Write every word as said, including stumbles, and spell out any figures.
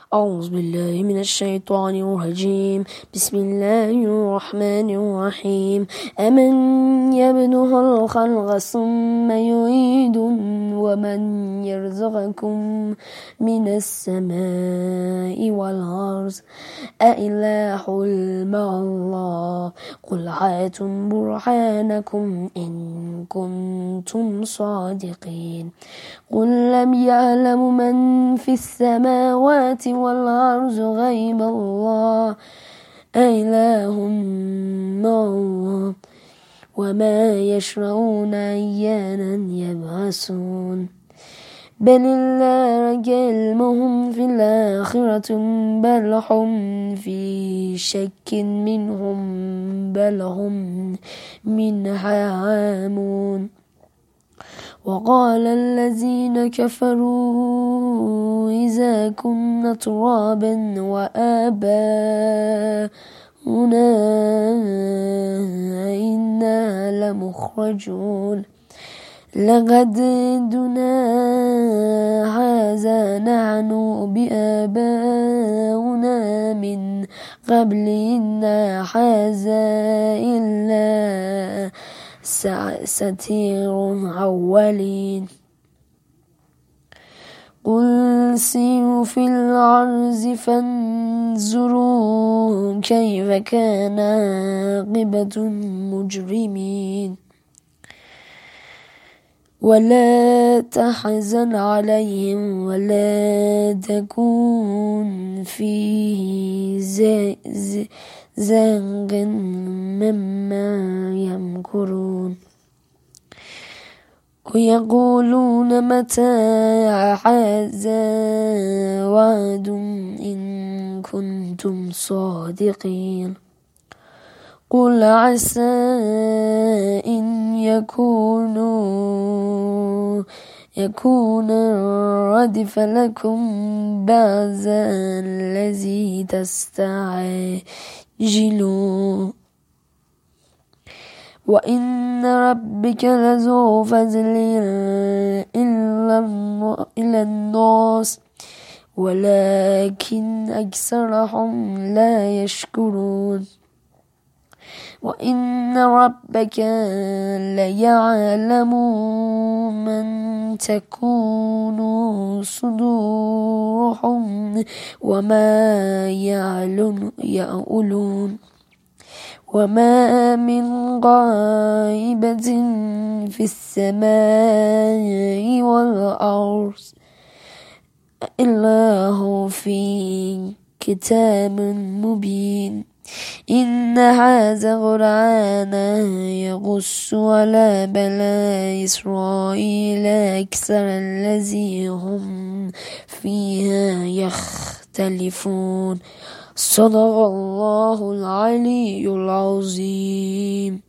أعوذ بالله من الشيطان الرجيم. بسم الله الرحمن الرحيم. أمن يبدأ الخلق ثم يعيد ومن يرزقكم من السماء والأرض أإله مع الله قل هاتوا برهانكم إن كنتم صادقين. قل لم يعلم من في السماوات والأرض غيب الله أإله مع الله وما يشرعون أيانا يبعثون. بل الله علمهم في الآخرة بل هم في شك منهم بل هم منها عامون. وقال الذين كفروا إذا كنا ترابا وآباؤنا إنا لمخرجون لقد دنا هذا نحن بآباؤنا من قبل إن هذا إلا ساتير أولين. قل سيروا في الأرض فانظروا كيف كان عاقبة المجرمين. ولا تحزن عليهم ولا تكون في زيغ مما يمكرون. ويقولون متى هذا وعد إن كنتم صادقين. قل عسى إن يكونوا يكون ردف لكم بعض الذي تستعجلون. وإن ربك لذو فضل إلى الناس ولكن أكثرهم لا يشكرون. وإن ربك ليعلم من تكون صدورهم وما يعلون. وما من غائبة في السماء والأرض إلا هو في كتاب مبين. إن هذا القرآن يقص على بني إسرائيل أكثر الذي هم فيها يختلفون. صدق الله العلي العظيم.